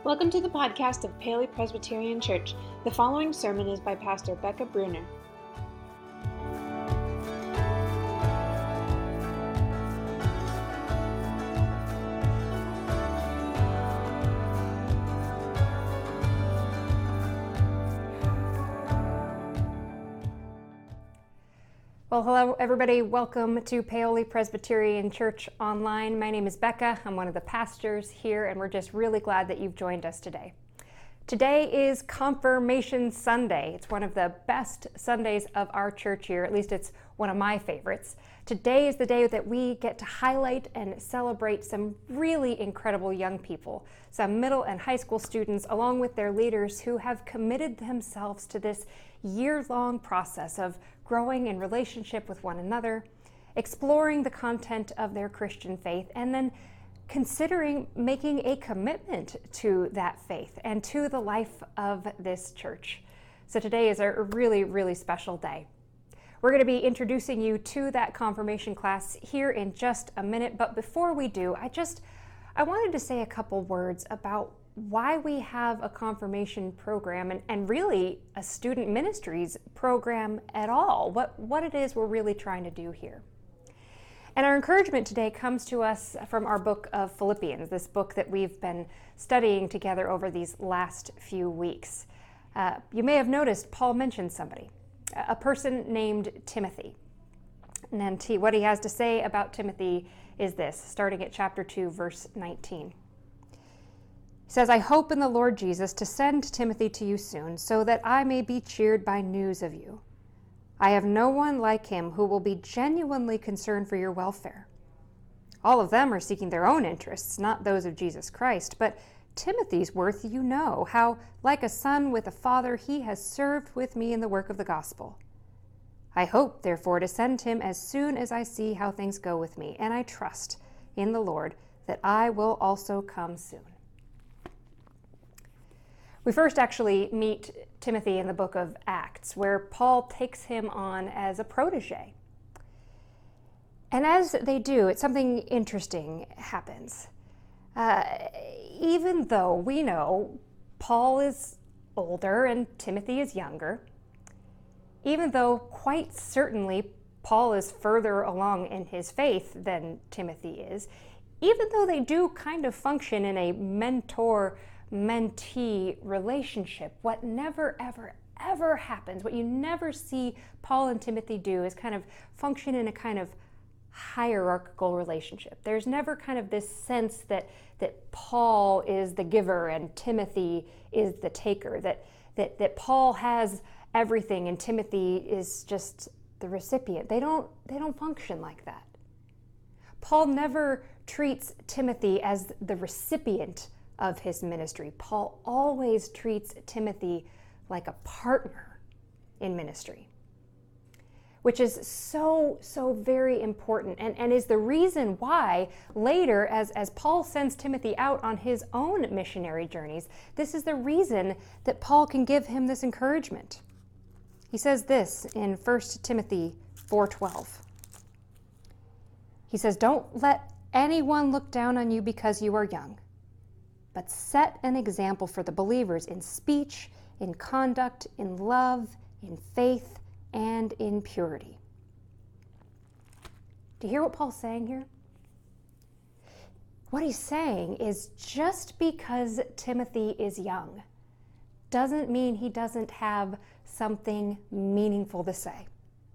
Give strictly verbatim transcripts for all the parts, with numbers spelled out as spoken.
Welcome to the podcast of Paoli Presbyterian Church. The following sermon is by Pastor Becca Bruner. Well, hello everybody. Welcome to Paoli Presbyterian Church Online. My name is Becca. I'm one of the pastors here, and we're just really glad that you've joined us today. Today is Confirmation Sunday. It's one of the best Sundays of our church here. At least it's one of my favorites. Today is the day that we get to highlight and celebrate some really incredible young people, some middle and high school students, along with their leaders who have committed themselves to this year-long process of growing in relationship with one another, exploring the content of their Christian faith, and then considering making a commitment to that faith and to the life of this church. So today is a really, really special day. We're going to be introducing you to that confirmation class here in just a minute, but before we do, I just I wanted to say a couple words about why we have a confirmation program and, and really a student ministries program at all, what, what it is we're really trying to do here. And our encouragement today comes to us from our book of Philippians, this book that we've been studying together over these last few weeks. Uh, you may have noticed Paul mentioned somebody, a person named Timothy. And he, what he has to say about Timothy is this, starting at chapter two, verse nineteen. He says, I hope in the Lord Jesus to send Timothy to you soon, so that I may be cheered by news of you. I have no one like him who will be genuinely concerned for your welfare. All of them are seeking their own interests, not those of Jesus Christ. But Timothy's worth you know, how, like a son with a father, he has served with me in the work of the gospel. I hope, therefore, to send him as soon as I see how things go with me, and I trust in the Lord that I will also come soon. We first actually meet Timothy in the book of Acts, where Paul takes him on as a protege. And as they do, it's something interesting happens. Uh, even though we know Paul is older and Timothy is younger, even though quite certainly Paul is further along in his faith than Timothy is, even though they do kind of function in a mentor mentee relationship, what never, ever, ever happens, what you never see Paul and Timothy do is kind of function in a kind of hierarchical relationship. There's never kind of this sense that that Paul is the giver and Timothy is the taker, that that that Paul has everything and Timothy is just the recipient. They don't they don't function like that. Paul never treats Timothy as the recipient of his ministry. Paul always treats Timothy like a partner in ministry, which is so, so very important and, and is the reason why later, as, as Paul sends Timothy out on his own missionary journeys, this is the reason that Paul can give him this encouragement. He says this in First Timothy four twelve. He says, don't let anyone look down on you because you are young, but set an example for the believers in speech, in conduct, in love, in faith, and in purity. Do you hear what Paul's saying here? What he's saying is just because Timothy is young doesn't mean he doesn't have something meaningful to say.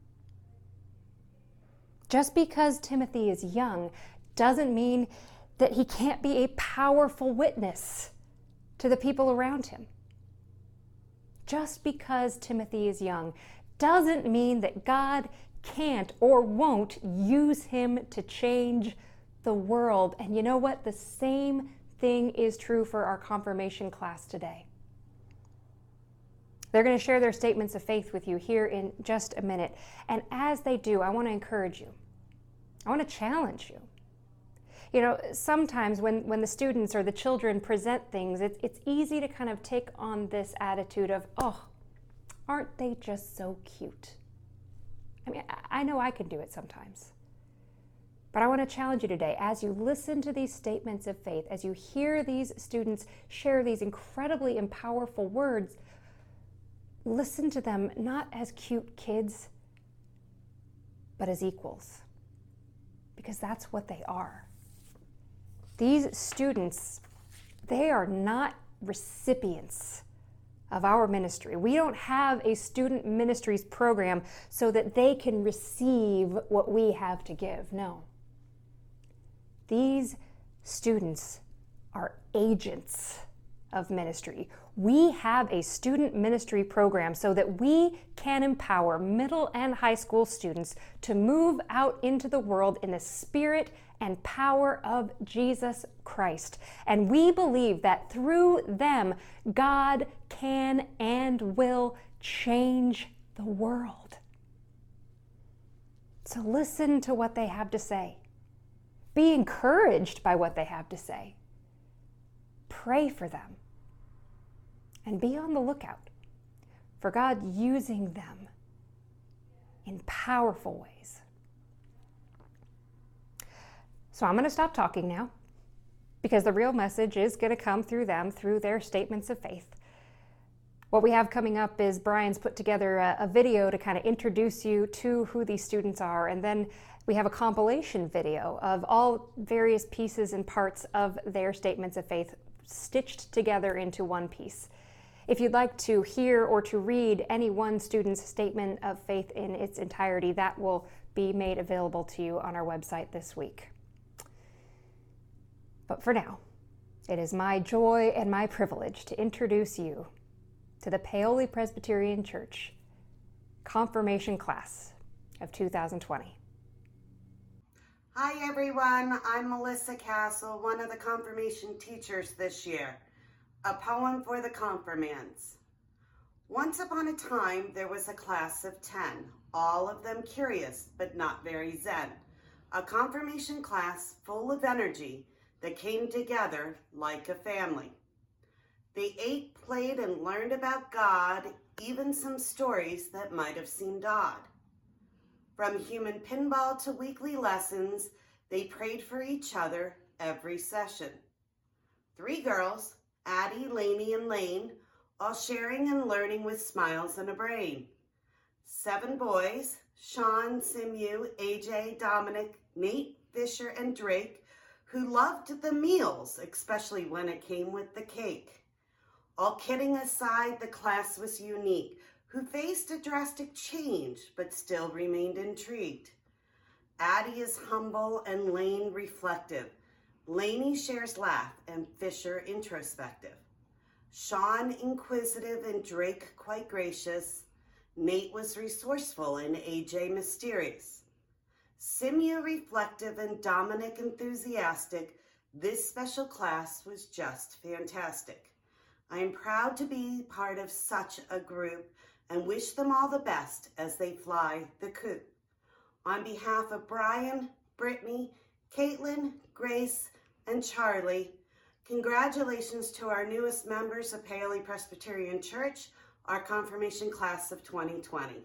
Just because Timothy is young doesn't mean that he can't be a powerful witness to the people around him. Just because Timothy is young doesn't mean that God can't or won't use him to change the world. And you know what? The same thing is true for our confirmation class today. They're going to share their statements of faith with you here in just a minute. And as they do, I want to encourage you. I want to challenge you. You know, sometimes when, when the students or the children present things, it, it's easy to kind of take on this attitude of, oh, aren't they just so cute? I mean, I know I can do it sometimes. But I want to challenge you today, as you listen to these statements of faith, as you hear these students share these incredibly and powerful words, listen to them not as cute kids, but as equals, because that's what they are. These students, they are not recipients of our ministry. We don't have a student ministries program so that they can receive what we have to give. No. These students are agents of ministry. We have a student ministry program so that we can empower middle and high school students to move out into the world in the spirit and power of Jesus Christ. And we believe that through them, God can and will change the world. So listen to what they have to say. Be encouraged by what they have to say. Pray for them. And be on the lookout for God using them in powerful ways. So I'm going to stop talking now, because the real message is going to come through them, through their statements of faith. What we have coming up is Brian's put together a, a video to kind of introduce you to who these students are, and then we have a compilation video of all various pieces and parts of their statements of faith stitched together into one piece. If you'd like to hear or to read any one student's statement of faith in its entirety, that will be made available to you on our website this week. But for now, it is my joy and my privilege to introduce you to the Paoli Presbyterian Church Confirmation Class of two thousand twenty. Hi everyone, I'm Melissa Castle, one of the confirmation teachers this year. A poem for the confirmands. Once upon a time, there was a class of ten, all of them curious, but not very zen. A confirmation class full of energy that came together like a family. They ate, played, and learned about God, even some stories that might have seemed odd. From human pinball to weekly lessons, they prayed for each other every session. Three girls, Addie, Lainey, and Lane, all sharing and learning with smiles and a brain. Seven boys, Sean, Simu, A J, Dominic, Nate, Fisher, and Drake, who loved the meals, especially when it came with the cake. All kidding aside, the class was unique, who faced a drastic change, but still remained intrigued. Addie is humble and Lane reflective. Lainey shares laugh and Fisher introspective. Sean inquisitive and Drake quite gracious. Nate was resourceful and A J mysterious. Simu reflective and Dominic enthusiastic. This special class was just fantastic. I am proud to be part of such a group and wish them all the best as they fly the coop. On behalf of Brian, Brittany, Caitlin, Grace, and Charlie, congratulations to our newest members of Paoli Presbyterian Church, our confirmation class of twenty twenty.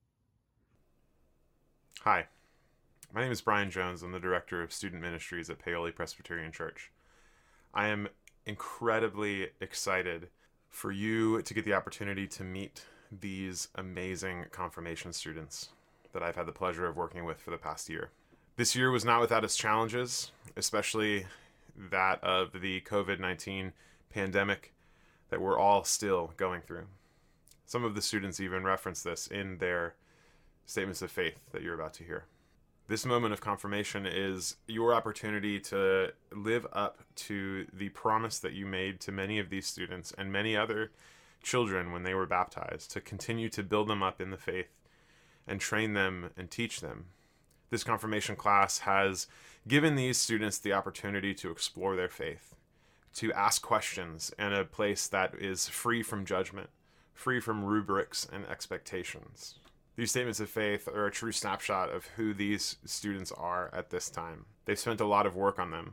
Hi, my name is Brian Jones. I'm the Director of Student Ministries at Paoli Presbyterian Church. I am incredibly excited for you to get the opportunity to meet these amazing confirmation students that I've had the pleasure of working with for the past year. This year was not without its challenges, especially that of the covid nineteen pandemic that we're all still going through. Some of the students even reference this in their statements of faith that you're about to hear. This moment of confirmation is your opportunity to live up to the promise that you made to many of these students and many other children when they were baptized, to continue to build them up in the faith and train them and teach them. This confirmation class has given these students the opportunity to explore their faith, to ask questions in a place that is free from judgment, free from rubrics and expectations. These statements of faith are a true snapshot of who these students are at this time. They've spent a lot of work on them.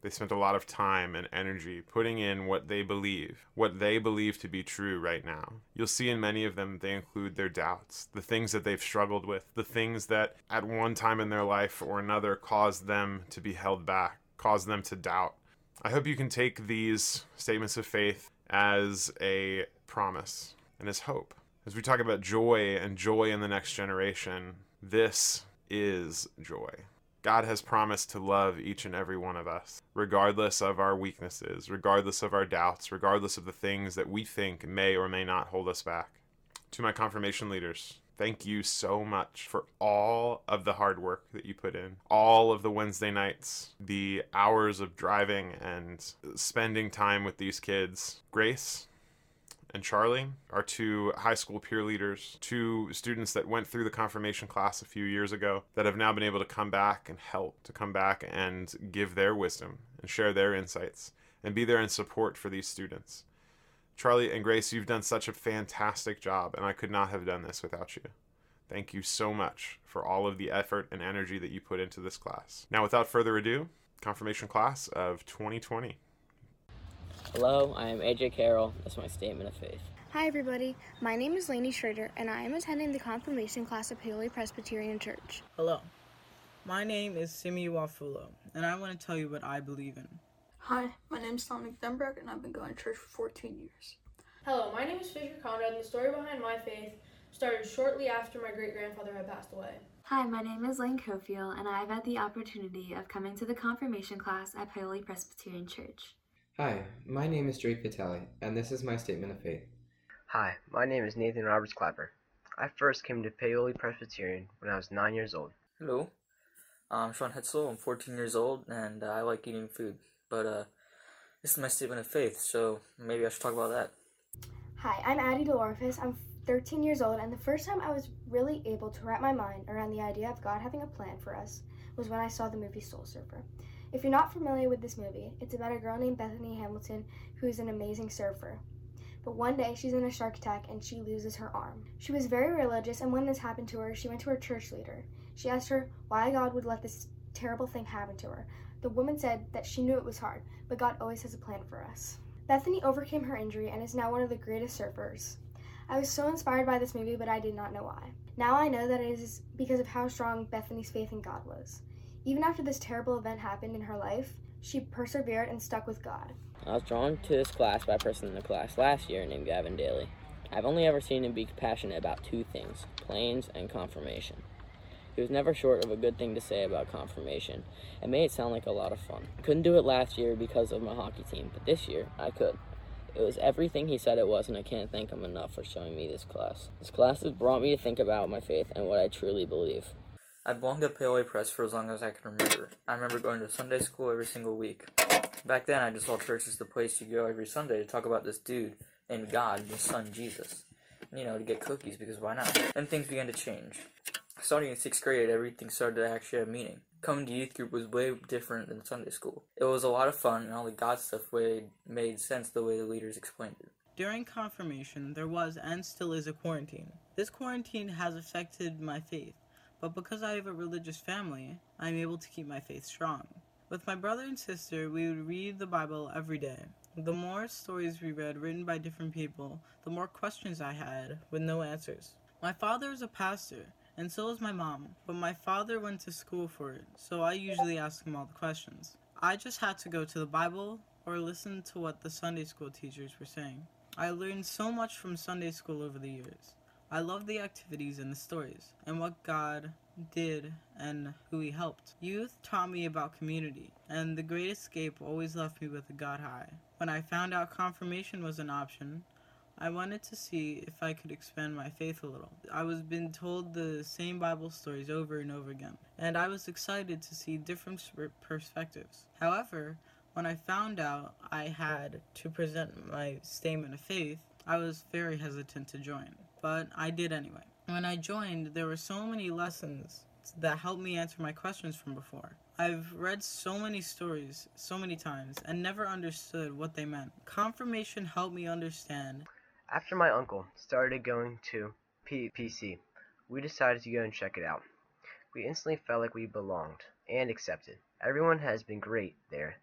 They spent a lot of time and energy putting in what they believe, what they believe to be true right now. You'll see in many of them, they include their doubts, the things that they've struggled with, the things that at one time in their life or another caused them to be held back, caused them to doubt. I hope you can take these statements of faith as a promise and as hope. As we talk about joy and joy in the next generation, this is joy. God has promised to love each and every one of us, regardless of our weaknesses, regardless of our doubts, regardless of the things that we think may or may not hold us back. To my confirmation leaders, thank you so much for all of the hard work that you put in, all of the Wednesday nights, the hours of driving and spending time with these kids. Grace and Charlie are two high school peer leaders, two students that went through the confirmation class a few years ago that have now been able to come back and help, to come back and give their wisdom and share their insights and be there in support for these students. Charlie and Grace, you've done such a fantastic job, and I could not have done this without you. Thank you so much for all of the effort and energy that you put into this class. Now, without further ado, confirmation class of twenty twenty. Hello, I am A J Carroll. That's my statement of faith. Hi everybody, my name is Lainey Schrader and I am attending the confirmation class at Paoli Presbyterian Church. Hello, my name is Simi Wafulo and I want to tell you what I believe in. Hi, my name is Dominic Denbrook and I've been going to church for fourteen years. Hello, my name is Fisher Conrad and the story behind my faith started shortly after my great-grandfather had passed away. Hi, my name is Lane Cofield and I've had the opportunity of coming to the confirmation class at Paoli Presbyterian Church. Hi, my name is Drake Vitale, and this is my statement of faith. Hi, my name is Nathan Roberts Clapper. I first came to Paoli Presbyterian when I was nine years old. Hello, I'm Sean Hetzel. I'm fourteen years old, and uh, I like eating food. But uh, this is my statement of faith, so maybe I should talk about that. Hi, I'm Addie DeLorfis. I'm thirteen years old, and the first time I was really able to wrap my mind around the idea of God having a plan for us was when I saw the movie Soul Surfer. If you're not familiar with this movie, it's about a girl named Bethany Hamilton who's an amazing surfer. But one day she's in a shark attack and she loses her arm. She was very religious, and when this happened to her, she went to her church leader. She asked her why God would let this terrible thing happen to her. The woman said that she knew it was hard, but God always has a plan for us. Bethany overcame her injury and is now one of the greatest surfers. I was so inspired by this movie, but I did not know why. Now I know that it is because of how strong Bethany's faith in God was. Even after this terrible event happened in her life, she persevered and stuck with God. I was drawn to this class by a person in the class last year named Gavin Daly. I've only ever seen him be passionate about two things, planes and confirmation. He was never short of a good thing to say about confirmation and made it sound like a lot of fun. I couldn't do it last year because of my hockey team, but this year I could. It was everything he said it was, and I can't thank him enough for showing me this class. This class has brought me to think about my faith and what I truly believe. I belonged to Paoli Press for as long as I can remember. I remember going to Sunday school every single week. Back then, I just saw church as the place you go every Sunday to talk about this dude named God and his son Jesus. And, you know, to get cookies, because why not? Then things began to change. Starting in sixth grade, everything started to actually have meaning. Coming to youth group was way different than Sunday school. It was a lot of fun, and all the God stuff way made sense the way the leaders explained it. During confirmation, there was and still is a quarantine. This quarantine has affected my faith. But because I have a religious family, I am able to keep my faith strong. With my brother and sister, we would read the Bible every day. The more stories we read written by different people, the more questions I had with no answers. My father is a pastor, and so is my mom, but my father went to school for it, so I usually ask him all the questions. I just had to go to the Bible or listen to what the Sunday school teachers were saying. I learned so much from Sunday school over the years. I love the activities and the stories, and what God did and who he helped. Youth taught me about community, and the Great Escape always left me with a God high. When I found out confirmation was an option, I wanted to see if I could expand my faith a little. I was been told the same Bible stories over and over again, and I was excited to see different perspectives. However, when I found out I had to present my statement of faith, I was very hesitant to join. But I did anyway. When I joined, there were so many lessons that helped me answer my questions from before. I've read so many stories so many times and never understood what they meant. Confirmation helped me understand. After my uncle started going to P P C, we decided to go and check it out. We instantly felt like we belonged and accepted. Everyone has been great there,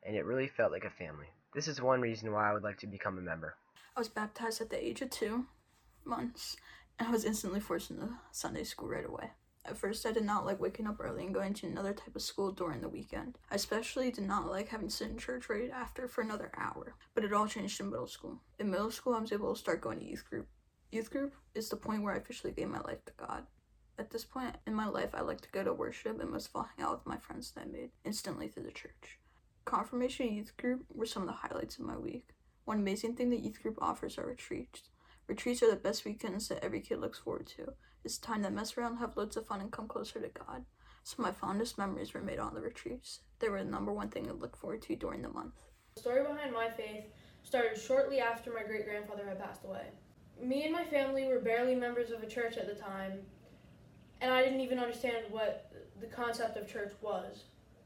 and it really felt like a family. This is one reason why I would like to become a member. I was baptized at the age of two months, and I was instantly forced into Sunday school right away. At first, I did not like waking up early and going to another type of school during the weekend. I especially did not like having to sit in church right after for another hour. But it all changed in middle school. In middle school, I was able to start going to youth group. Youth group is the point where I officially gave my life to God. At this point in my life, I like to go to worship and most of all hang out with my friends that I made instantly through the church. Confirmation and youth group were some of the highlights of my week. One amazing thing that youth group offers are retreats. Retreats are the best weekends that every kid looks forward to. It's time to mess around, have loads of fun, and come closer to God. Some of my fondest memories were made on the retreats. They were the number one thing to look forward to during the month. The story behind my faith started shortly after my great-grandfather had passed away. Me and my family were barely members of a church at the time, and I didn't even understand what the concept of church was.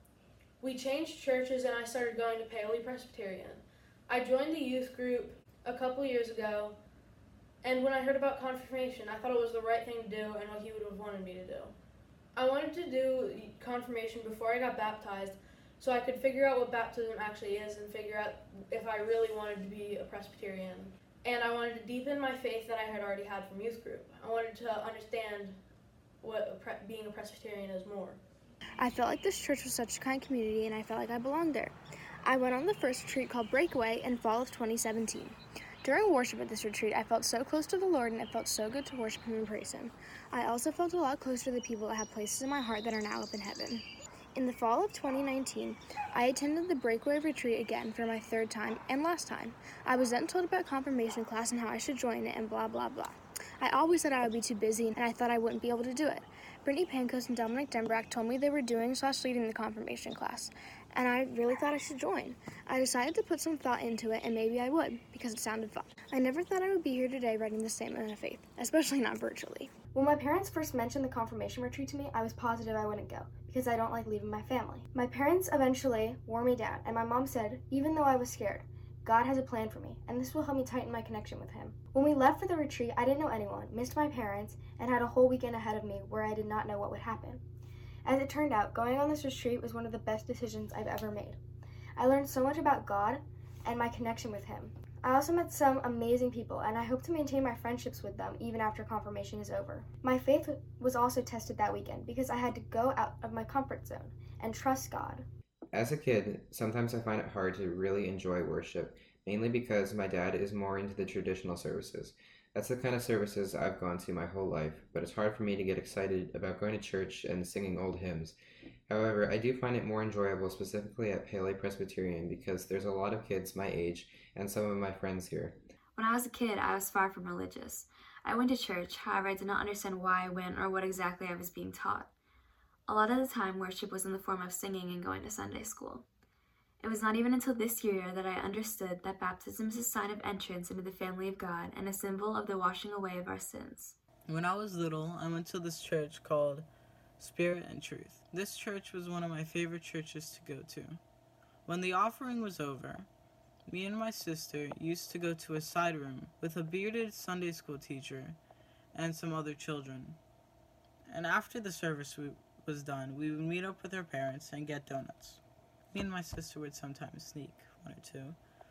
We changed churches and I started going to Paoli Presbyterian. I joined the youth group a couple years ago, and when I heard about confirmation, I thought it was the right thing to do and what he would have wanted me to do. I wanted to do confirmation before I got baptized so I could figure out what baptism actually is and figure out if I really wanted to be a Presbyterian. And I wanted to deepen my faith that I had already had from youth group. I wanted to understand what a pre- being a Presbyterian is more. I felt like this church was such a kind community and I felt like I belonged there. I went on the first retreat called Breakaway in fall of twenty seventeen. During worship at this retreat, I felt so close to the Lord and it felt so good to worship Him and praise Him. I also felt a lot closer to the people that have places in my heart that are now up in heaven. In the fall of twenty nineteen, I attended the Breakaway retreat again for my third time and last time. I was then told about confirmation class and how I should join it and blah blah blah. I always said I would be too busy and I thought I wouldn't be able to do it. Brittany Pankos and Dominic Denbrack told me they were doing slash leading the confirmation class, and I really thought I should join. I decided to put some thought into it, and maybe I would, because it sounded fun. I never thought I would be here today writing the statement of faith, especially not virtually. When my parents first mentioned the confirmation retreat to me, I was positive I wouldn't go, because I don't like leaving my family. My parents eventually wore me down, and my mom said, even though I was scared, God has a plan for me, and this will help me tighten my connection with Him. When we left for the retreat, I didn't know anyone, missed my parents, and had a whole weekend ahead of me where I did not know what would happen. As it turned out, going on this retreat was one of the best decisions I've ever made. I learned so much about God and my connection with Him. I also met some amazing people, and I hope to maintain my friendships with them even after confirmation is over. My faith was also tested that weekend because I had to go out of my comfort zone and trust God. As a kid, sometimes I find it hard to really enjoy worship, mainly because my dad is more into the traditional services. That's the kind of services I've gone to my whole life, but it's hard for me to get excited about going to church and singing old hymns. However, I do find it more enjoyable specifically at Paoli Presbyterian because there's a lot of kids my age and some of my friends here. When I was a kid, I was far from religious. I went to church, however, I did not understand why I went or what exactly I was being taught. A lot of the time, worship was in the form of singing and going to Sunday school. It was not even until this year that I understood that baptism is a sign of entrance into the family of God and a symbol of the washing away of our sins. When I was little, I went to this church called Spirit and Truth. This church was one of my favorite churches to go to. When the offering was over, me and my sister used to go to a side room with a bearded Sunday school teacher and some other children. And after the service was done, we would meet up with our parents and get donuts. Me and my sister would sometimes sneak one or two.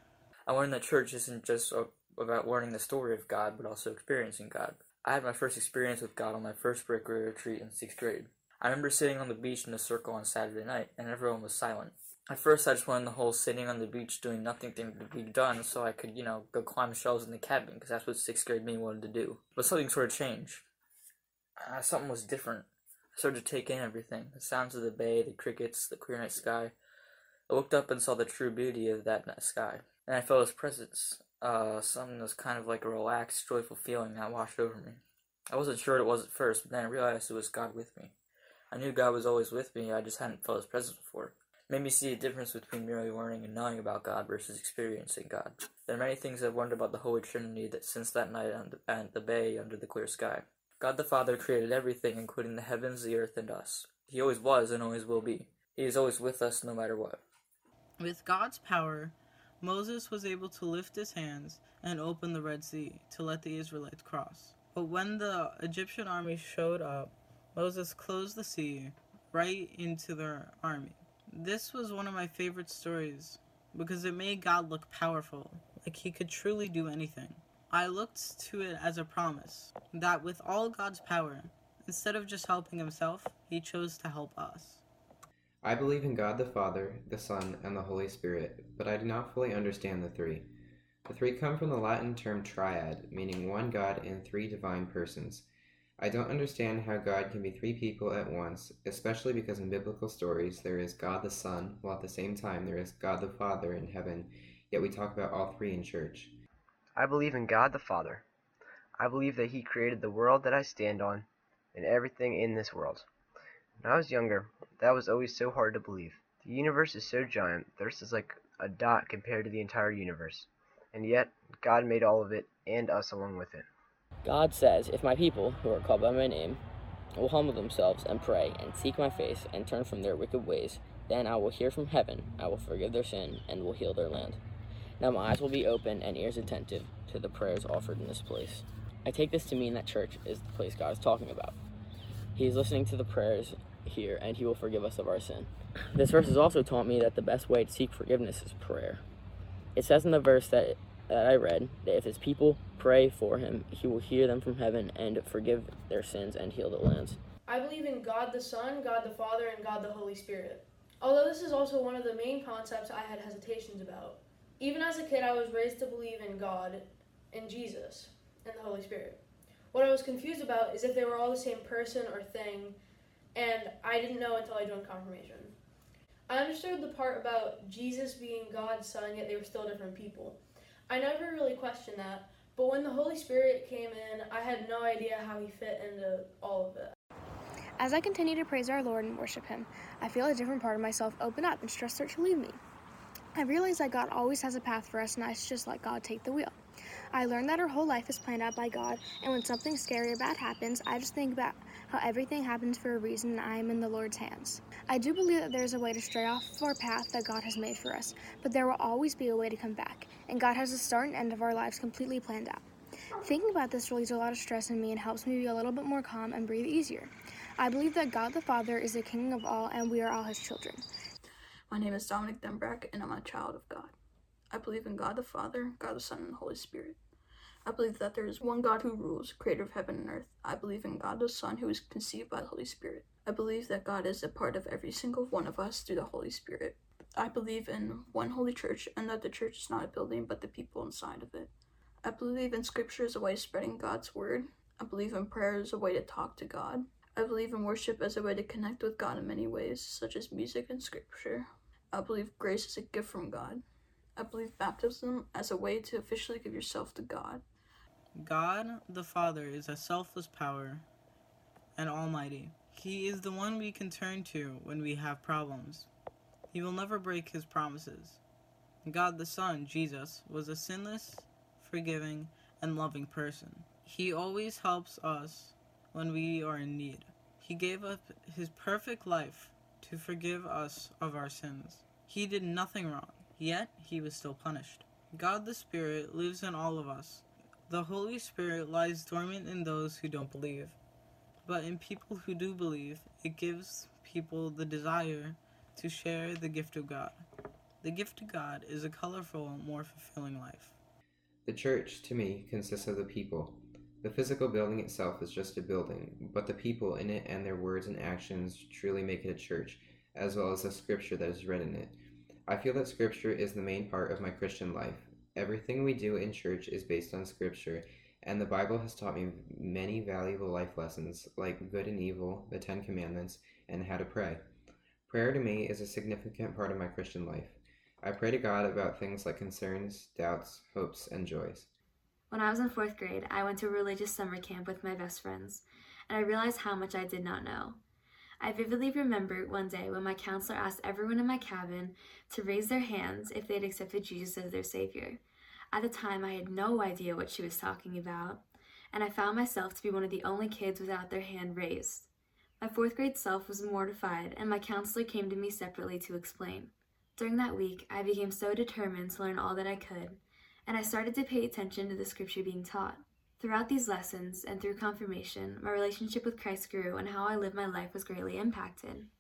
I learned that church isn't just about learning the story of God, but also experiencing God. I had my first experience with God on my first Breakaway retreat in sixth grade. I remember sitting on the beach in a circle on Saturday night, and everyone was silent. At first, I just wanted the whole sitting on the beach doing nothing thing to be done so I could, you know, go climb shelves in the cabin, because that's what sixth grade me wanted to do. But something sort of changed. Uh, something was different. I started to take in everything. The sounds of the bay, the crickets, the clear night sky. I looked up and saw the true beauty of that sky, and I felt His presence, uh, something that was kind of like a relaxed, joyful feeling that washed over me. I wasn't sure what it was at first, but then I realized it was God with me. I knew God was always with me, I just hadn't felt His presence before. It made me see a difference between merely learning and knowing about God versus experiencing God. There are many things I've learned about the Holy Trinity that since that night on the, at the bay under the clear sky. God the Father created everything, including the heavens, the earth, and us. He always was and always will be. He is always with us no matter what. With God's power, Moses was able to lift his hands and open the Red Sea to let the Israelites cross. But when the Egyptian army showed up, Moses closed the sea right into their army. This was one of my favorite stories because it made God look powerful, like he could truly do anything. I looked to it as a promise that with all God's power, instead of just helping himself, he chose to help us. I believe in God the Father, the Son, and the Holy Spirit, but I do not fully understand the three. The three come from the Latin term triad, meaning one God in three divine persons. I don't understand how God can be three people at once, especially because in biblical stories there is God the Son, while at the same time there is God the Father in heaven, yet we talk about all three in church. I believe in God the Father. I believe that he created the world that I stand on and everything in this world. When I was younger, that was always so hard to believe. The universe is so giant, Earth is like a dot compared to the entire universe. And yet, God made all of it, and us along with it. God says, if my people, who are called by my name, will humble themselves and pray and seek my face and turn from their wicked ways, then I will hear from heaven, I will forgive their sin, and will heal their land. Now my eyes will be open and ears attentive to the prayers offered in this place. I take this to mean that church is the place God is talking about. He is listening to the prayers here, and he will forgive us of our sin. This verse has also taught me that the best way to seek forgiveness is prayer. It says in the verse that, that I read that if his people pray for him, he will hear them from heaven and forgive their sins and heal the lands. I believe in God the Son, God the Father, and God the Holy Spirit. Although this is also one of the main concepts I had hesitations about. Even as a kid, I was raised to believe in God, in Jesus, and the Holy Spirit. What I was confused about is if they were all the same person or thing, and I didn't know until I joined confirmation. I understood the part about Jesus being God's Son, yet they were still different people. I never really questioned that, but when the Holy Spirit came in, I had no idea how he fit into all of it. As I continue to praise our Lord and worship him, I feel a different part of myself open up and stress start to leave me. I realize that God always has a path for us, and I just let God take the wheel. I learned that our whole life is planned out by God, and when something scary or bad happens, I just think about how everything happens for a reason and I am in the Lord's hands. I do believe that there is a way to stray off of our path that God has made for us, but there will always be a way to come back, and God has the start and end of our lives completely planned out. Thinking about this relieves a lot of stress in me and helps me be a little bit more calm and breathe easier. I believe that God the Father is the King of all, and we are all his children. My name is Dominic Denbrack, and I'm a child of God. I believe in God the Father, God the Son, and the Holy Spirit. I believe that there is one God who rules, creator of heaven and earth. I believe in God the Son, who is conceived by the Holy Spirit. I believe that God is a part of every single one of us through the Holy Spirit. I believe in one holy church, and that the church is not a building, but the people inside of it. I believe in Scripture as a way of spreading God's word. I believe in prayer as a way to talk to God. I believe in worship as a way to connect with God in many ways, such as music and Scripture. I believe grace is a gift from God. I believe baptism as a way to officially give yourself to God. God the Father is a selfless power and almighty. He is the one we can turn to when we have problems. He will never break his promises. God the Son, Jesus, was a sinless, forgiving, and loving person. He always helps us when we are in need. He gave up his perfect life to forgive us of our sins. He did nothing wrong, yet he was still punished. God the Spirit lives in all of us. The Holy Spirit lies dormant in those who don't believe. But in people who do believe, it gives people the desire to share the gift of God. The gift of God is a colorful, more fulfilling life. The church, to me, consists of the people. The physical building itself is just a building, but the people in it and their words and actions truly make it a church, as well as the scripture that is read in it. I feel that scripture is the main part of my Christian life. Everything we do in church is based on scripture, and the Bible has taught me many valuable life lessons, like good and evil, the Ten Commandments, and how to pray. Prayer to me is a significant part of my Christian life. I pray to God about things like concerns, doubts, hopes, and joys. When I was in fourth grade, I went to a religious summer camp with my best friends, and I realized how much I did not know. I vividly remember one day when my counselor asked everyone in my cabin to raise their hands if they had accepted Jesus as their Savior. At the time, I had no idea what she was talking about, and I found myself to be one of the only kids without their hand raised. My fourth grade self was mortified, and my counselor came to me separately to explain. During that week, I became so determined to learn all that I could, and I started to pay attention to the scripture being taught. Throughout these lessons and through confirmation, my relationship with Christ grew and how I lived my life was greatly impacted.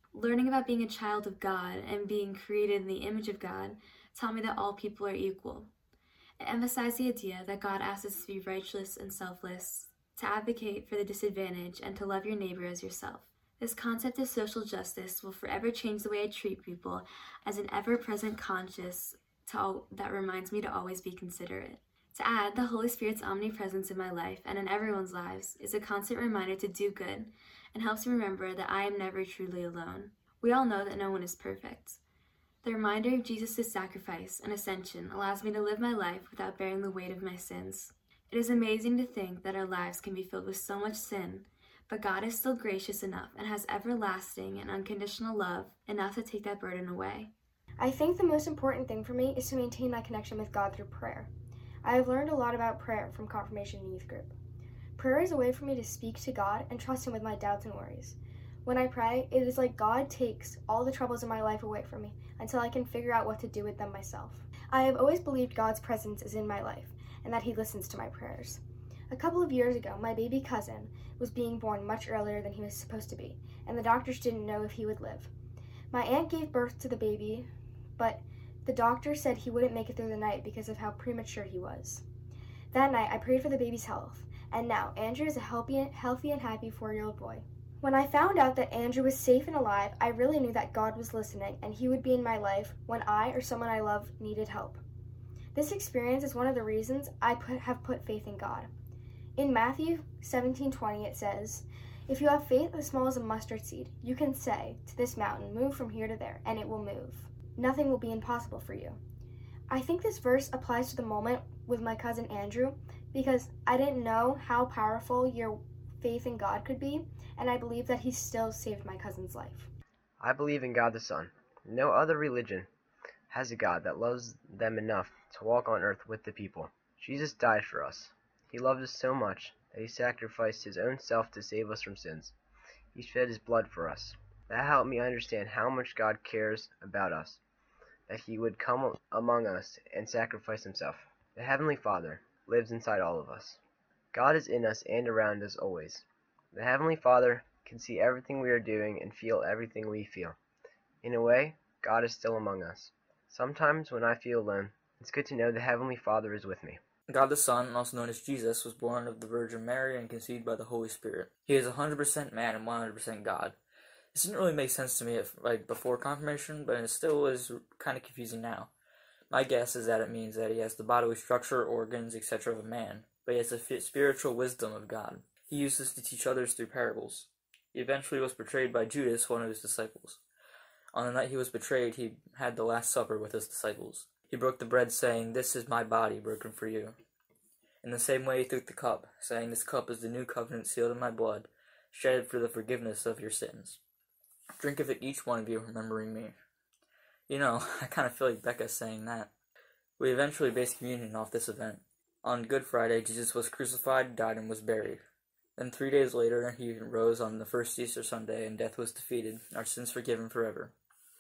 Learning about being a child of God and being created in the image of God taught me that all people are equal. It emphasized the idea that God asks us to be righteous and selfless, to advocate for the disadvantaged, and to love your neighbor as yourself. This concept of social justice will forever change the way I treat people as an ever-present conscience to, that reminds me to always be considerate. To add, the Holy Spirit's omnipresence in my life and in everyone's lives is a constant reminder to do good and helps me remember that I am never truly alone. We all know that no one is perfect. The reminder of Jesus' sacrifice and ascension allows me to live my life without bearing the weight of my sins. It is amazing to think that our lives can be filled with so much sin, but God is still gracious enough and has everlasting and unconditional love enough to take that burden away. I think the most important thing for me is to maintain my connection with God through prayer. I have learned a lot about prayer from confirmation and youth group. Prayer is a way for me to speak to God and trust Him with my doubts and worries. When I pray, it is like God takes all the troubles in my life away from me until I can figure out what to do with them myself. I have always believed God's presence is in my life and that He listens to my prayers. A couple of years ago, my baby cousin was being born much earlier than he was supposed to be, and the doctors didn't know if he would live. My aunt gave birth to the baby, but the doctor said he wouldn't make it through the night because of how premature he was. That night, I prayed for the baby's health, and now Andrew is a healthy, healthy and happy four-year-old boy. When I found out that Andrew was safe and alive, I really knew that God was listening and He would be in my life when I or someone I love needed help. This experience is one of the reasons I put, have put faith in God. In Matthew seventeen twenty, it says, "If you have faith as small as a mustard seed, you can say to this mountain, 'Move from here to there,' and it will move. Nothing will be impossible for you." I think this verse applies to the moment with my cousin Andrew because I didn't know how powerful your faith in God could be, and I believe that He still saved my cousin's life. I believe in God the Son. No other religion has a God that loves them enough to walk on earth with the people. Jesus died for us. He loved us so much that He sacrificed His own self to save us from sins. He shed His blood for us. That helped me understand how much God cares about us, that He would come among us and sacrifice Himself. The Heavenly Father lives inside all of us. God is in us and around us always. The Heavenly Father can see everything we are doing and feel everything we feel. In a way, God is still among us. Sometimes when I feel alone, it's good to know the Heavenly Father is with me. God the Son, also known as Jesus, was born of the Virgin Mary and conceived by the Holy Spirit. He is one hundred percent man and one hundred percent God. This didn't really make sense to me if, like before confirmation, but it still is kind of confusing now. My guess is that it means that He has the bodily structure, organs, et cetera of a man, but He has the spiritual wisdom of God. He used this to teach others through parables. He eventually was betrayed by Judas, one of His disciples. On the night He was betrayed, He had the Last Supper with His disciples. He broke the bread, saying, "This is my body broken for you." In the same way He took the cup, saying, "This cup is the new covenant sealed in my blood, shed for the forgiveness of your sins. Drink of it, each one of you, remembering me." You know, I kind of feel like Becca saying that. We eventually based communion off this event. On Good Friday, Jesus was crucified, died, and was buried. Then three days later, He rose on the first Easter Sunday, and death was defeated, our sins forgiven forever.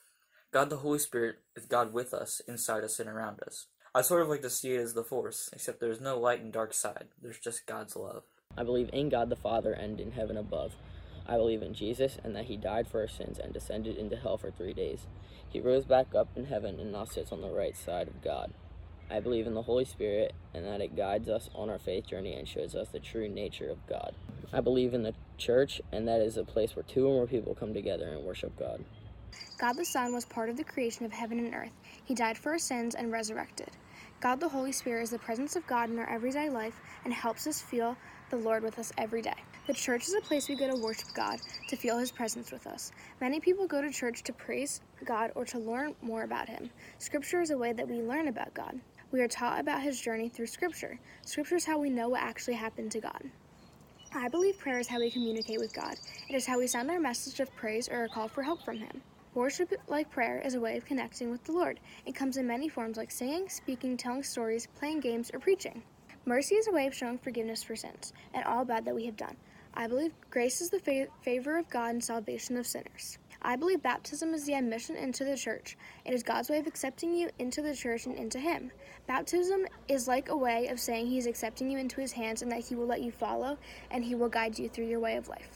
God the Holy Spirit is God with us, inside us, and around us. I sort of like to see it as the Force, except there's no light and dark side. There's just God's love. I believe in God the Father and in heaven above. I believe in Jesus and that He died for our sins and descended into hell for three days. He rose back up in heaven and now sits on the right side of God. I believe in the Holy Spirit and that it guides us on our faith journey and shows us the true nature of God. I believe in the church and that is a place where two or more people come together and worship God. God the Son was part of the creation of heaven and earth. He died for our sins and resurrected. God the Holy Spirit is the presence of God in our everyday life and helps us feel the Lord with us every day. The church is a place we go to worship God, to feel His presence with us. Many people go to church to praise God or to learn more about Him. Scripture is a way that we learn about God. We are taught about His journey through Scripture. Scripture is how we know what actually happened to God. I believe prayer is how we communicate with God. It is how we send our message of praise or a call for help from Him. Worship, like prayer, is a way of connecting with the Lord. It comes in many forms like singing, speaking, telling stories, playing games, or preaching. Mercy is a way of showing forgiveness for sins and all bad that we have done. I believe grace is the fa- favor of God and salvation of sinners. I believe baptism is the admission into the church. It is God's way of accepting you into the church and into Him. Baptism is like a way of saying He is accepting you into His hands and that He will let you follow and He will guide you through your way of life.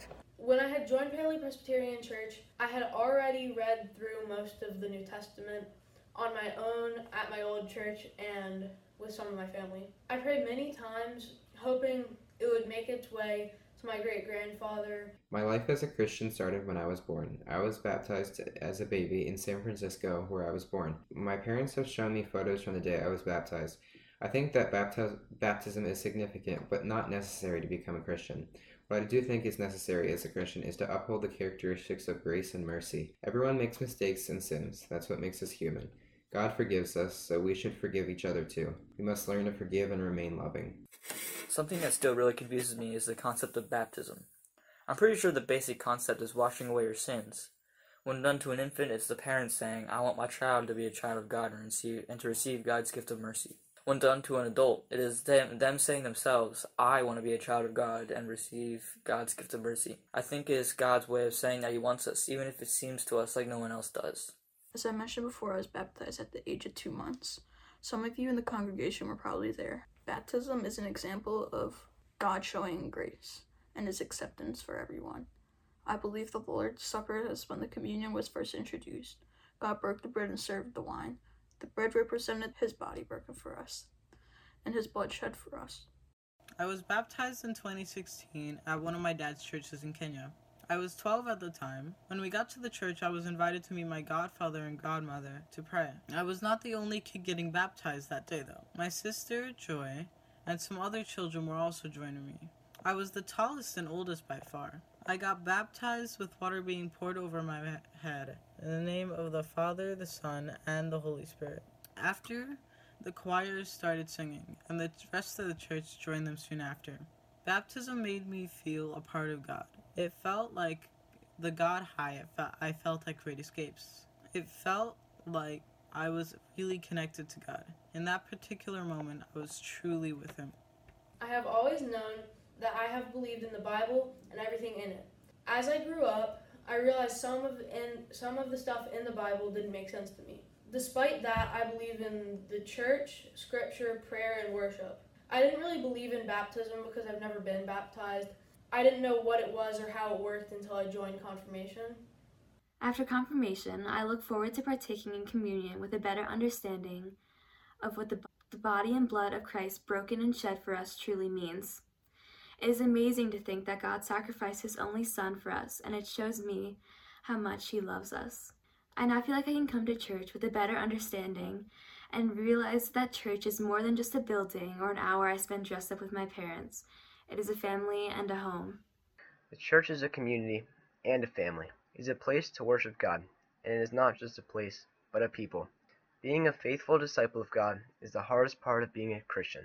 When I had joined Paoli Presbyterian Church, I had already read through most of the New Testament on my own at my old church and with some of my family. I prayed many times, hoping it would make its way to my great-grandfather. My life as a Christian started when I was born. I was baptized as a baby in San Francisco, where I was born. My parents have shown me photos from the day I was baptized. I think that baptiz- baptism is significant, but not necessary to become a Christian. What I do think is necessary as a Christian is to uphold the characteristics of grace and mercy. Everyone makes mistakes and sins. That's what makes us human. God forgives us, so we should forgive each other too. We must learn to forgive and remain loving. Something that still really confuses me is the concept of baptism. I'm pretty sure the basic concept is washing away your sins. When done to an infant, it's the parents saying, I want my child to be a child of God and, receive, and to receive God's gift of mercy. When done to an adult, it is them, them saying themselves, I want to be a child of God and receive God's gift of mercy. I think it is God's way of saying that he wants us, even if it seems to us like no one else does. As I mentioned before, I was baptized at the age of two months. Some of you in the congregation were probably there. Baptism is an example of God showing grace and his acceptance for everyone. I believe the Lord's Supper is when the communion was first introduced. God broke the bread and served the wine. The bread represented his body broken for us, and his blood shed for us. I was baptized in twenty sixteen at one of my dad's churches in Kenya. I was twelve at the time. When we got to the church, I was invited to meet my godfather and godmother to pray. I was not the only kid getting baptized that day, though. My sister, Joy, and some other children were also joining me. I was the tallest and oldest by far. I got baptized with water being poured over my head, in the name of the Father, the Son, and the Holy Spirit. After, the choirs started singing, and the rest of the church joined them soon after. Baptism made me feel a part of God. It felt like the God high I felt at Great Escapes. It felt like I was really connected to God. In that particular moment, I was truly with him. I have always known that I have believed in the Bible and everything in it. As I grew up, I realized some of in some of the stuff in the Bible didn't make sense to me. Despite that, I believe in the church, scripture, prayer, and worship. I didn't really believe in baptism because I've never been baptized. I didn't know what it was or how it worked until I joined confirmation. After confirmation, I look forward to partaking in communion with a better understanding of what the, the body and blood of Christ broken and shed for us truly means. It is amazing to think that God sacrificed his only son for us, and it shows me how much he loves us. I now feel like I can come to church with a better understanding and realize that church is more than just a building or an hour I spend dressed up with my parents. It is a family and a home. The church is a community and a family. It is a place to worship God, and it is not just a place, but a people. Being a faithful disciple of God is the hardest part of being a Christian.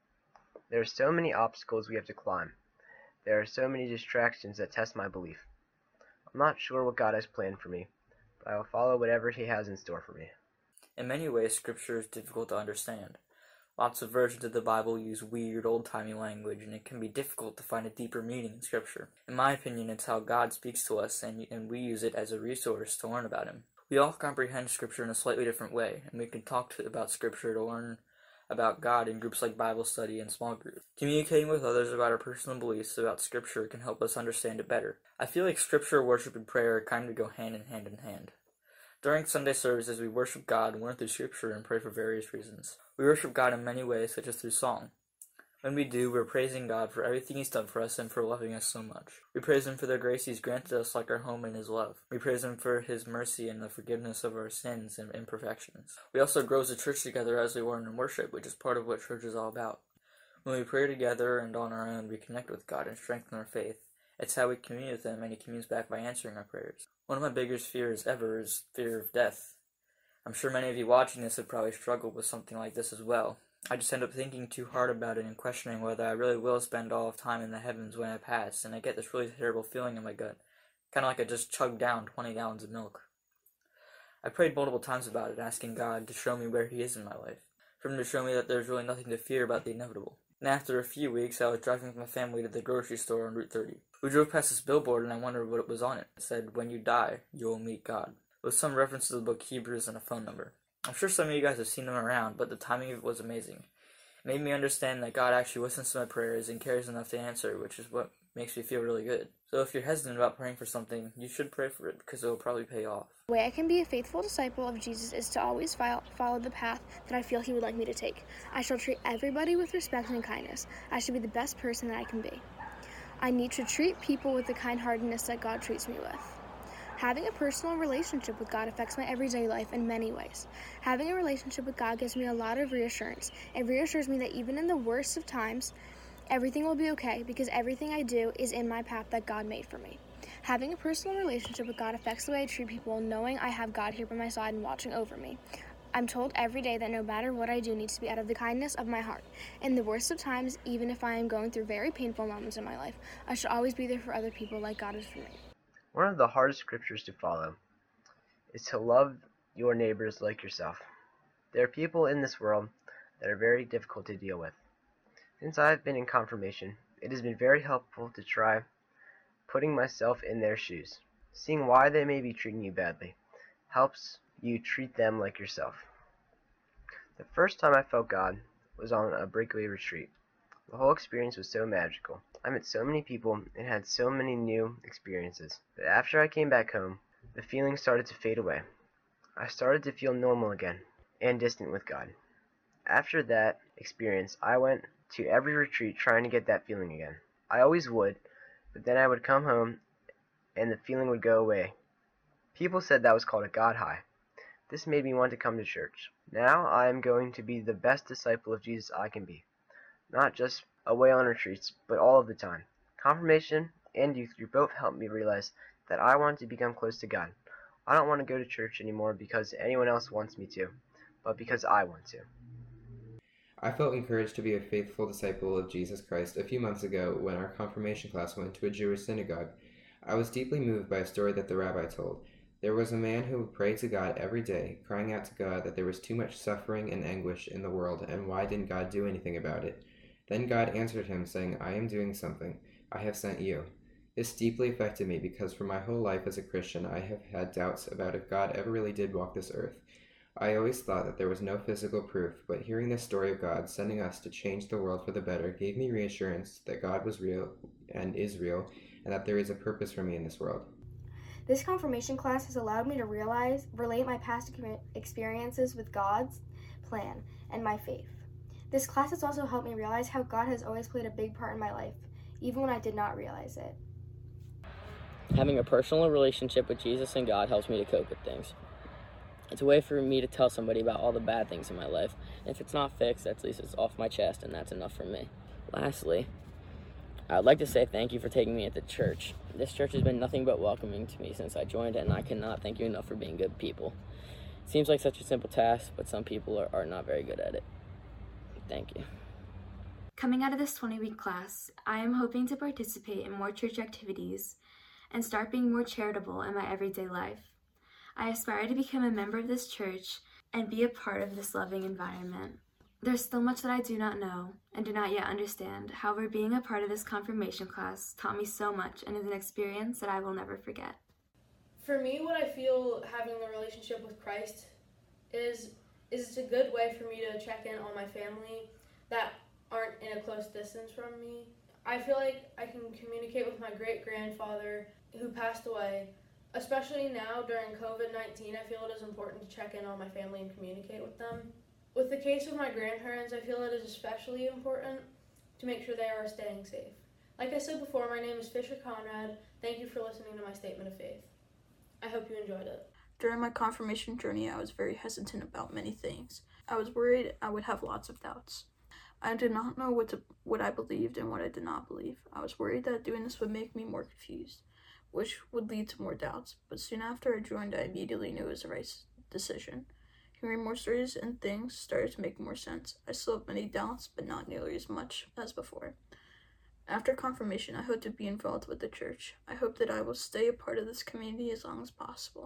There are so many obstacles we have to climb. There are so many distractions that test my belief. I'm not sure what God has planned for me, but I will follow whatever he has in store for me. In many ways, Scripture is difficult to understand. Lots of versions of the Bible use weird, old-timey language, and it can be difficult to find a deeper meaning in Scripture. In my opinion, it's how God speaks to us, and, and we use it as a resource to learn about him. We all comprehend Scripture in a slightly different way, and we can talk to, about Scripture to learn about God in groups like Bible study and small groups. Communicating with others about our personal beliefs about Scripture can help us understand it better. I feel like Scripture, worship, and prayer kind of go hand in hand in hand. During Sunday services, we worship God and learn through Scripture and pray for various reasons. We worship God in many ways, such as through song. When we do, we're praising God for everything he's done for us and for loving us so much. We praise him for the grace he's granted us, like our home and his love. We praise him for his mercy and the forgiveness of our sins and imperfections. We also grow as a church together as we learn and worship, which is part of what church is all about. When we pray together and on our own, we connect with God and strengthen our faith. It's how we commune with him, and he communes back by answering our prayers. One of my biggest fears ever is fear of death. I'm sure many of you watching this have probably struggled with something like this as well. I just end up thinking too hard about it and questioning whether I really will spend all of time in the heavens when I pass, and I get this really terrible feeling in my gut, kind of like I just chugged down twenty gallons of milk. I prayed multiple times about it, asking God to show me where he is in my life, for him to show me that there's really nothing to fear about the inevitable. And after a few weeks, I was driving with my family to the grocery store on Route thirty. We drove past this billboard, and I wondered what it was on it. It said, "When you die, you will meet God," with some reference to the book Hebrews and a phone number. I'm sure some of you guys have seen them around, but the timing of it was amazing. It made me understand that God actually listens to my prayers and cares enough to answer, which is what makes me feel really good. So if you're hesitant about praying for something, you should pray for it because it will probably pay off. The way I can be a faithful disciple of Jesus is to always follow the path that I feel he would like me to take. I shall treat everybody with respect and kindness. I should be the best person that I can be. I need to treat people with the kind-heartedness that God treats me with. Having a personal relationship with God affects my everyday life in many ways. Having a relationship with God gives me a lot of reassurance. It reassures me that even in the worst of times, everything will be okay because everything I do is in my path that God made for me. Having a personal relationship with God affects the way I treat people, knowing I have God here by my side and watching over me. I'm told every day that no matter what I do needs to be out of the kindness of my heart. In the worst of times, even if I am going through very painful moments in my life, I should always be there for other people like God is for me. One of the hardest scriptures to follow is to love your neighbors like yourself. There are people in this world that are very difficult to deal with. Since I've been in confirmation, it has been very helpful to try putting myself in their shoes. Seeing why they may be treating you badly helps you treat them like yourself. The first time I felt God was on a breakaway retreat. The whole experience was so magical. I met so many people and had so many new experiences. But after I came back home, the feeling started to fade away. I started to feel normal again and distant with God. After that experience, I went to every retreat trying to get that feeling again. I always would, but then I would come home and the feeling would go away. People said that was called a God high. This made me want to come to church. Now I am going to be the best disciple of Jesus I can be. Not just away on retreats, but all of the time. Confirmation and youth group both helped me realize that I want to become close to God. I don't want to go to church anymore because anyone else wants me to, but because I want to. I felt encouraged to be a faithful disciple of Jesus Christ a few months ago when our confirmation class went to a Jewish synagogue. I was deeply moved by a story that the rabbi told. There was a man who would pray to God every day, crying out to God that there was too much suffering and anguish in the world, and why didn't God do anything about it? Then God answered him, saying, I am doing something. I have sent you. This deeply affected me because for my whole life as a Christian, I have had doubts about if God ever really did walk this earth. I always thought that there was no physical proof, but hearing this story of God sending us to change the world for the better gave me reassurance that God was real and is real, and that there is a purpose for me in this world. This confirmation class has allowed me to realize, relate my past experiences with God's plan and my faith. This class has also helped me realize how God has always played a big part in my life, even when I did not realize it. Having a personal relationship with Jesus and God helps me to cope with things. It's a way for me to tell somebody about all the bad things in my life. If it's not fixed, at least it's off my chest, and that's enough for me. Lastly, I'd like to say thank you for taking me into church. This church has been nothing but welcoming to me since I joined it, and I cannot thank you enough for being good people. It seems like such a simple task, but some people are, are not very good at it. Thank you. Coming out of this twenty-week class, I am hoping to participate in more church activities and start being more charitable in my everyday life. I aspire to become a member of this church and be a part of this loving environment. There's still much that I do not know and do not yet understand. However, being a part of this confirmation class taught me so much and is an experience that I will never forget. For me, what I feel having a relationship with Christ is is it's a good way for me to check in on my family that aren't in a close distance from me. I feel like I can communicate with my great-grandfather who passed away. Especially now during covid nineteen, I feel it is important to check in on my family and communicate with them. With the case of my grandparents, I feel it is especially important to make sure they are staying safe. Like I said before, my name is Fisher Conrad. Thank you for listening to my statement of faith. I hope you enjoyed it. During my confirmation journey, I was very hesitant about many things. I was worried I would have lots of doubts. I did not know what to, what I believed and what I did not believe. I was worried that doing this would make me more confused, which would lead to more doubts, but soon after I joined, I immediately knew it was the right decision. Hearing more stories and things started to make more sense. I still have many doubts, but not nearly as much as before. After confirmation, I hope to be involved with the church. I hope that I will stay a part of this community as long as possible.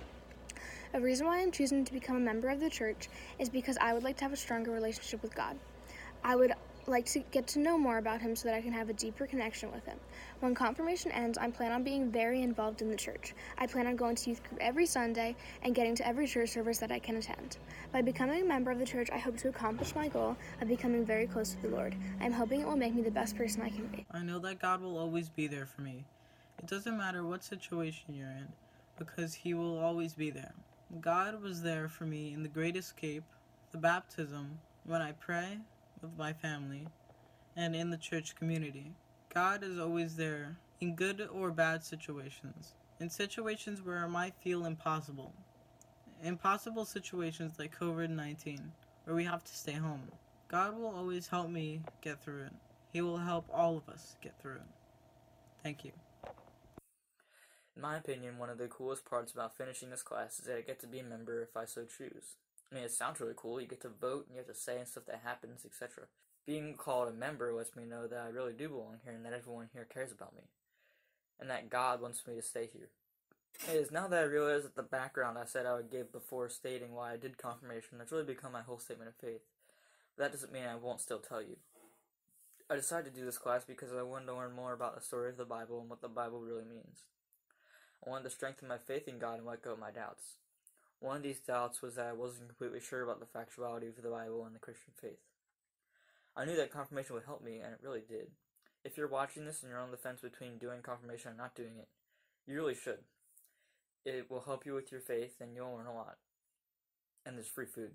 A reason why I'm choosing to become a member of the church is because I would like to have a stronger relationship with God. I would like to get to know more about him so that I can have a deeper connection with him. When confirmation ends, I plan on being very involved in the church. I plan on going to youth group every Sunday and getting to every church service that I can attend. By becoming a member of the church, I hope to accomplish my goal of becoming very close to the Lord. I'm hoping it will make me the best person I can be. I know that God will always be there for me. It doesn't matter what situation you're in, because He will always be there. God was there for me in the Great Escape, the baptism, when I pray with my family, and in the church community. God is always there in good or bad situations, in situations where it might feel impossible. Impossible situations like covid nineteen, where we have to stay home. God will always help me get through it. He will help all of us get through it. Thank you. In my opinion, one of the coolest parts about finishing this class is that I get to be a member if I so choose. I mean, it sounds really cool. You get to vote, and you have to say and stuff that happens, et cetera. Being called a member lets me know that I really do belong here and that everyone here cares about me. And that God wants me to stay here. It is now that I realize that the background I said I would give before stating why I did confirmation has really become my whole statement of faith. But that doesn't mean I won't still tell you. I decided to do this class because I wanted to learn more about the story of the Bible and what the Bible really means. I wanted to strengthen my faith in God and let go of my doubts. One of these doubts was that I wasn't completely sure about the factuality of the Bible and the Christian faith. I knew that confirmation would help me, and it really did. If you're watching this and you're on the fence between doing confirmation and not doing it, you really should. It will help you with your faith, and you'll learn a lot. And there's free food.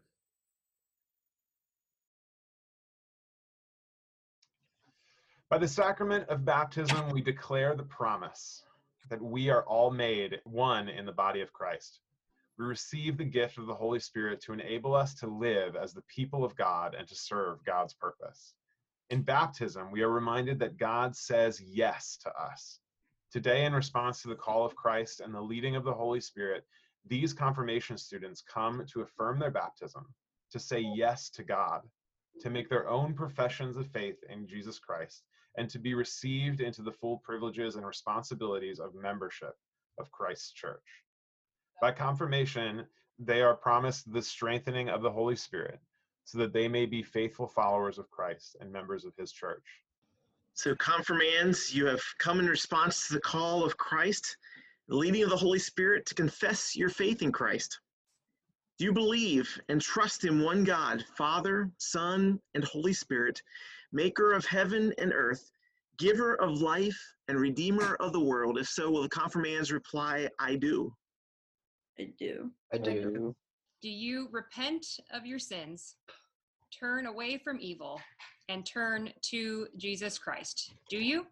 By the sacrament of baptism, we declare the promise that we are all made one in the body of Christ. We receive the gift of the Holy Spirit to enable us to live as the people of God and to serve God's purpose. In baptism, we are reminded that God says yes to us. Today, in response to the call of Christ and the leading of the Holy Spirit, these confirmation students come to affirm their baptism, to say yes to God, to make their own professions of faith in Jesus Christ, and to be received into the full privileges and responsibilities of membership of Christ's church. By confirmation, they are promised the strengthening of the Holy Spirit so that they may be faithful followers of Christ and members of His church. So confirmands, you have come in response to the call of Christ, the leading of the Holy Spirit to confess your faith in Christ. Do you believe and trust in one God, Father, Son, and Holy Spirit, maker of heaven and earth, giver of life and redeemer of the world? If so, will the confirmands reply, I do. I do. I do. Do you repent of your sins, turn away from evil, and turn to Jesus Christ? Do you?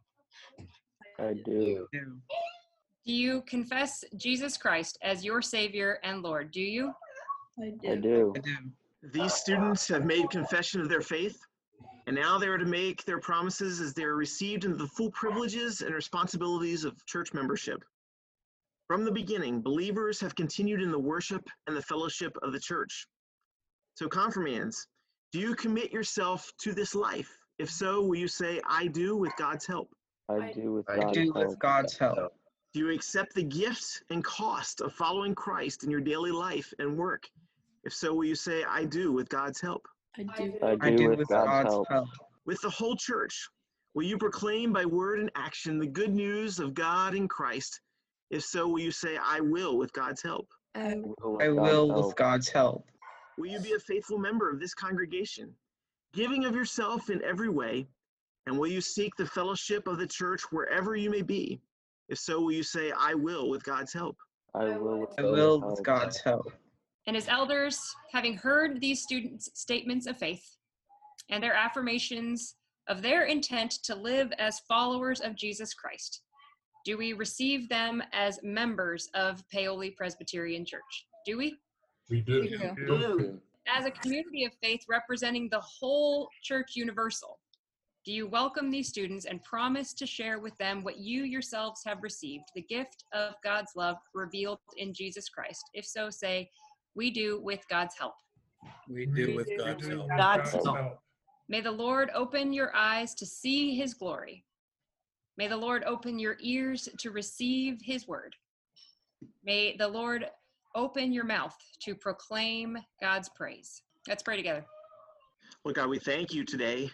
I do. Do you confess Jesus Christ as your Savior and Lord? Do you? I do. I do. These students have made confession of their faith, and now they are to make their promises as they are received into the full privileges and responsibilities of church membership. From the beginning, believers have continued in the worship and the fellowship of the church. So confirmands, do you commit yourself to this life? If so, will you say, I do with God's help? I do with I God's do help. with God's help. Do you accept the gifts and cost of following Christ in your daily life and work? If so, will you say, I do with God's help? I do. I do, I do with, with God's, God's help. help. With the whole church, will you proclaim by word and action the good news of God in Christ? If so, will you say, I will with God's help? I will with I God's will help. with God's help. Will you be a faithful member of this congregation, giving of yourself in every way? And will you seek the fellowship of the church wherever you may be? If so, will you say, I will with God's help? I will with I God's will help. with God's help. And as elders, having heard these students' statements of faith and their affirmations of their intent to live as followers of Jesus Christ, do we receive them as members of Paoli Presbyterian Church? Do we? We do. We do. We do. As a community of faith representing the whole Church Universal, do you welcome these students and promise to share with them what you yourselves have received, the gift of God's love revealed in Jesus Christ? If so, say, we do with God's help. We do with God's help. God's help. May the Lord open your eyes to see His glory. May the Lord open your ears to receive His word. May the Lord open your mouth to proclaim God's praise. Let's pray together. Lord God, we thank you today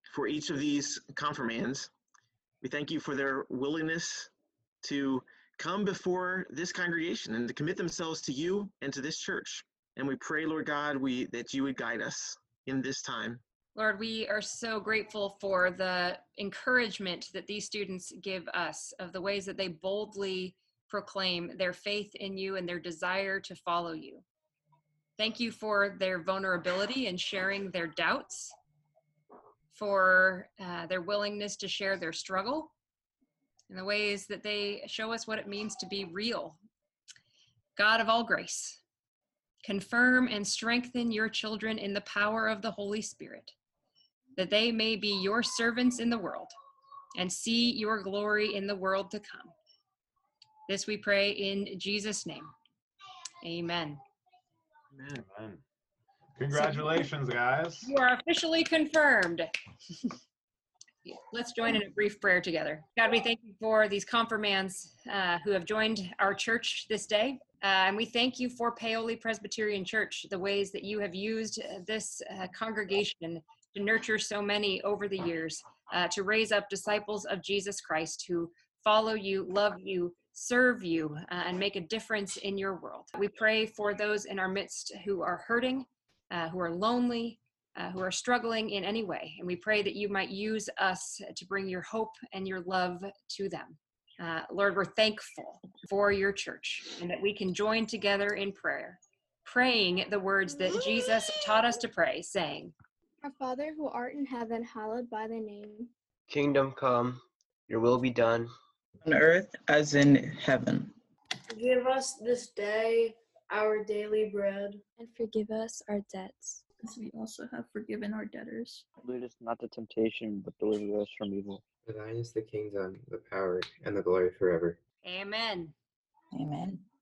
for each of these confirmands. We thank you for their willingness to come before this congregation and to commit themselves to you and to this church. And we pray, Lord God, we that you would guide us in this time. Lord, we are so grateful for the encouragement that these students give us of the ways that they boldly proclaim their faith in you and their desire to follow you. Thank you for their vulnerability in sharing their doubts, for uh, their willingness to share their struggle, and the ways that they show us what it means to be real. God of all grace, confirm and strengthen your children in the power of the Holy Spirit, that they may be your servants in the world and see your glory in the world to come. This we pray in Jesus' name. Amen. Amen. Amen. Congratulations, guys. You are officially confirmed. Let's join in a brief prayer together. God, we thank you for these confirmands uh, who have joined our church this day. Uh, and we thank you for Paoli Presbyterian Church, the ways that you have used this uh, congregation to nurture so many over the years, uh, to raise up disciples of Jesus Christ who follow you, love you, serve you, uh, and make a difference in your world. We pray for those in our midst who are hurting, uh, who are lonely, uh, who are struggling in any way. And we pray that you might use us to bring your hope and your love to them. Uh, Lord, we're thankful for your church and that we can join together in prayer, praying the words that Jesus taught us to pray, saying, Our Father who art in heaven, hallowed by thy name. Kingdom come, your will be done. On earth as in heaven. Give us this day our daily bread. And forgive us our debts, as we also have forgiven our debtors. Lead us not to temptation, but deliver us from evil. For thine is the kingdom, the power, and the glory forever. Amen. Amen.